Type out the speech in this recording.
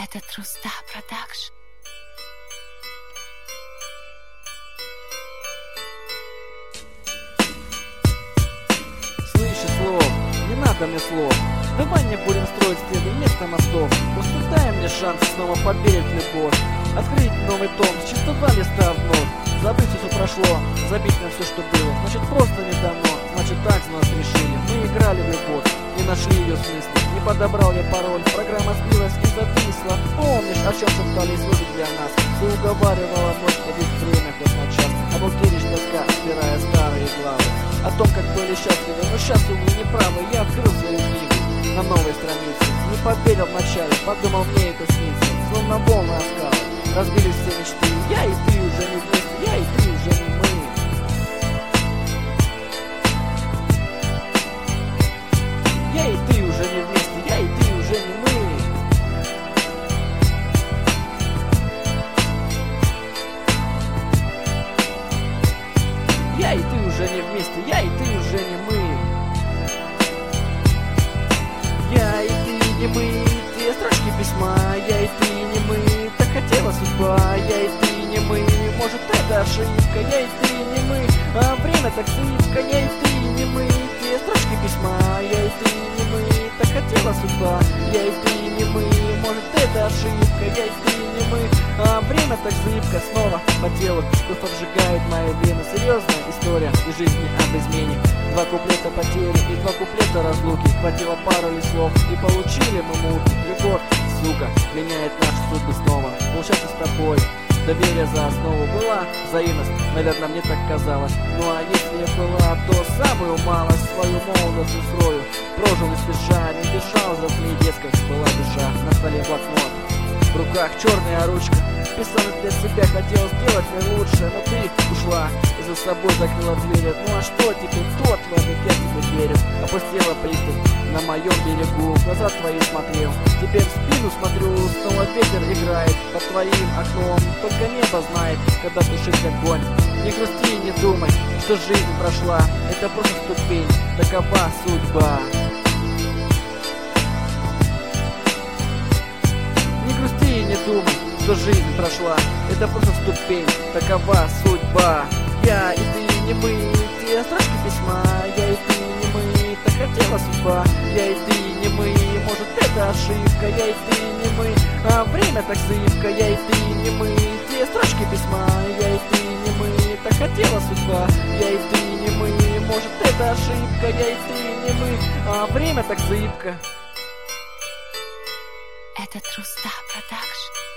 Это Труста Продакшн. Слышишь, слов, не надо мне слов. Давай не будем строить стены вместо мостов. Просто дай мне шанс снова поверить в любовь. Открыть новый том с чисто 2 листа вновь. Забыть все, что прошло, забить на все, что было. Значит, просто недавно, значит, так за нас решили. Мы играли в любовь, не нашли ее смысла. Не подобрал я пароль, программа сбилась и зависла. Помнишь, о чем шептались люди для нас? Ты уговаривала вновь ходить время хоть на час. А Булкевич тоска, стирая старые главы. О том, как были счастливы, но сейчас, увы, неправы. Я открыл свою книгу на новой странице. Не поверил вначале, подумал, мне это снится. Словно волны оскала, разбились все мечты. Я и ты уже не вместе, я и ты уже не мы. Я и ты уже не вместе, я и ты уже не мы. Я и ты уже не вместе, я и ты уже не мы. Я и ты не мы, те строчки письма. Я и ты не мы, так хотела судьба. Я и ты не мы, может это ошибка. Я и ты не мы, а время так зыбко. Я и ты не мы, те строчки письма. Я и ты не мы, так хотела судьба. Я и ты не мы, может это ошибка. Я и ты не мы, а время так зыбко. Снова по телу кровь обжигает мои вены. Серьезная история из жизни об измене. 2 куплета потери и 2 куплета разлуки. Хватило пару ли слов и получили мы муки. Любовь, сука, меняет наши судьбы снова. Получается с тобой доверие за основу. Была взаимность, наверное, мне так казалось. Ну а если была, то самую малость свою молодость устрою. Прожил не спеша, не дышал за своей детской. Была душа, на столе блокнот, в руках черная ручка. Писал для себя, хотел сделать мне лучше. Но ты ушла и за собой закрыла двери. Ну а что теперь тот, в этот я тебе верю. Опустила пристань на моем берегу, в глаза твои смотрел. Теперь в спину смотрю, снова ветер играет под твоим окном. Только небо знает, когда тушит огонь. Не грусти и не думай, что жизнь прошла. Это просто ступень, такова судьба. Не грусти и не думай, что жизнь прошла. Это просто ступень, такова судьба. Я и ты не мы, те строчки письма. Я и ты не мы, так хотела судьба. Я и ты не мы, может это ошибка. Я и ты не мы, а время так зыбко. Я и ты не мы, те строчки письма. Я и ты не мы, так хотела судьба. Я и ты не мы, может это ошибка. Я и ты не мы, а время так зыбко. Это Труста Продакшн.